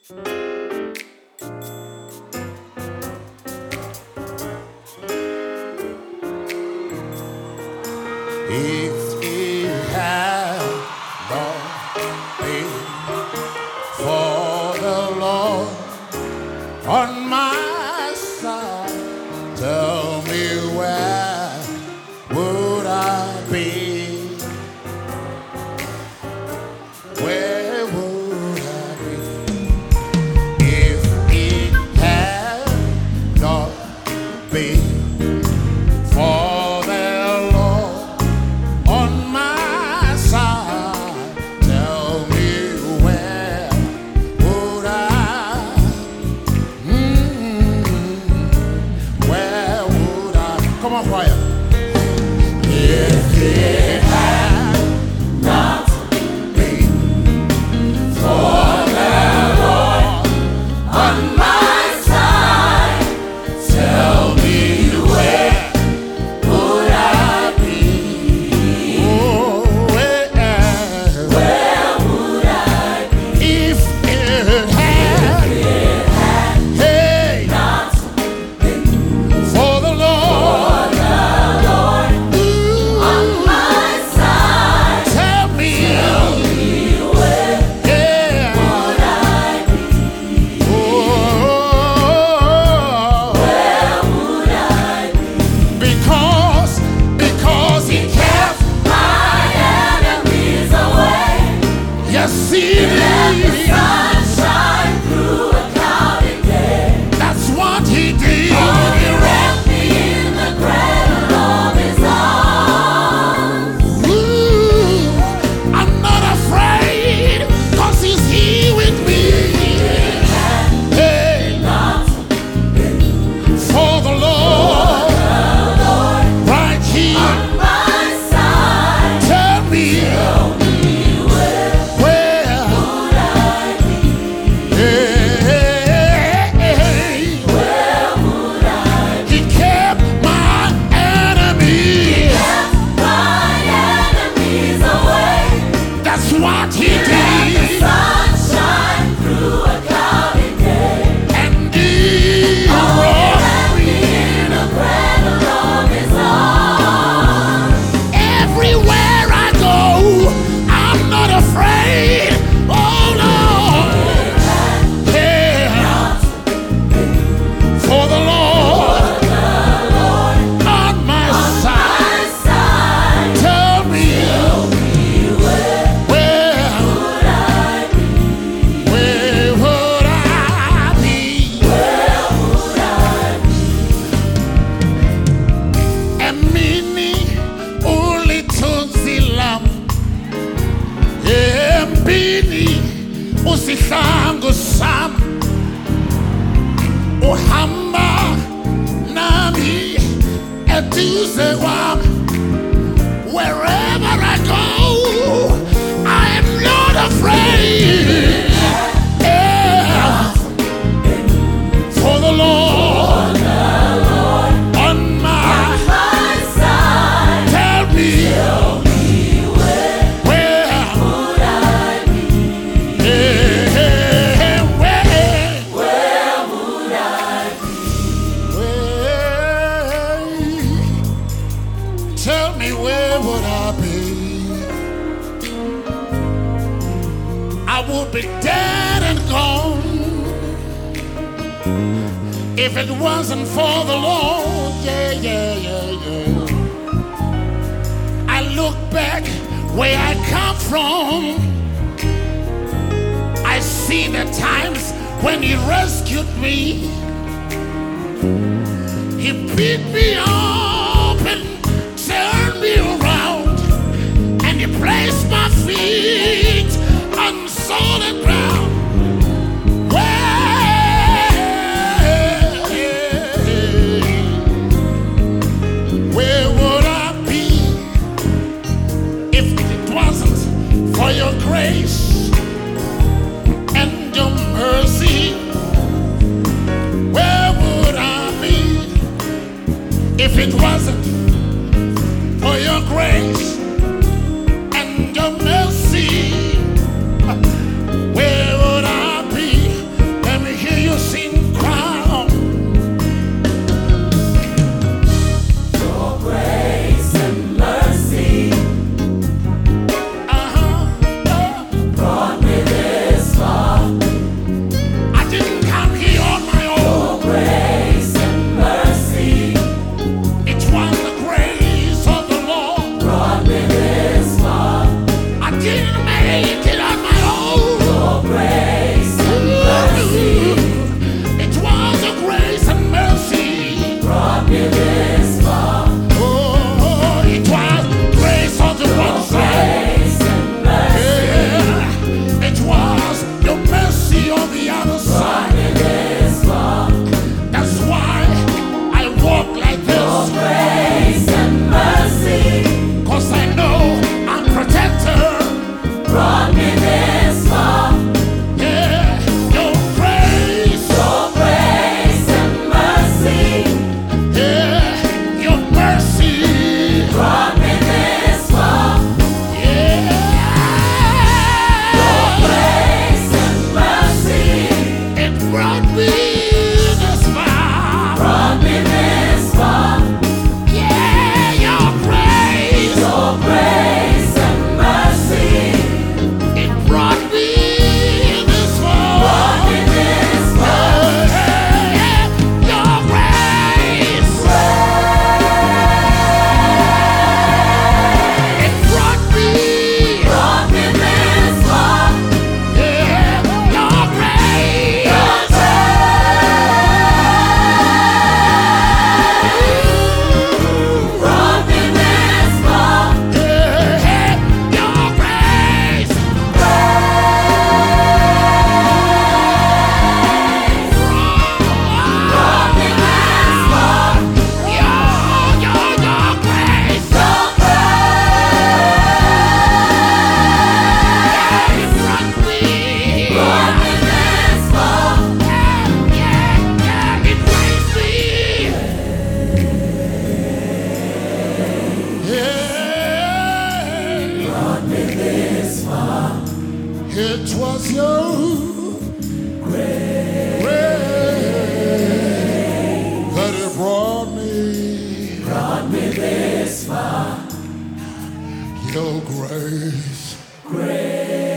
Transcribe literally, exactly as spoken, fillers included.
If it had not been for the Lord on my side, tell me where would I be? Where would I be if it had not been for the Lord on my side? Tell me where would I, mm, where would I, come on choir. If it had not been for the Lord on my side, tell me where would I be? Oh, where, where would I be? If it had, hey, not been for the Lord, ooh, on my side, tell me, where, yeah, would I be? Oh, where would I be? Because, because He kept my enemies away. Yes, He Let the did. sun shine through a cloudy day. That's what He did. Oh, He wrapped me in the cradle of His arms. Ooh, I'm not afraid, 'cause He's here with me. Hey, Not for the Lord, right here. on my side. Tell me Tell me where where. would I be? Hey, Where would I be? He kept my enemies. Kept my enemies away. That's what He Let the did. sun shine through a cloudy day. And He Oh, He brought wrapped me in a cradle of His arms. everywhere I go. I'm not afraid. Oh no. Yeah. For the Lord on my side. My side. Tell me where, where would I be? Where would I be? Emini ulithunzilam, Embini usihlangu sam, uhamba nami eduze kwami. Wherever I go, I am not afraid. Yeah. For the Lord on my, My side. tell me Where where, would I be? yeah, where, Where would I be? where, tell me where would I be? I would be dead and gone if it wasn't for the Lord. Yeah, yeah, yeah, yeah. I look back where I come from. I see the times when He rescued me. He picked me up and turned me around, and He placed my feet on solid ground. Where, where would I be if it wasn't for Your grace and Your mercy? Where would I be if it wasn't for Your grace and Your mercy? Where would I be? Your grace. Grace.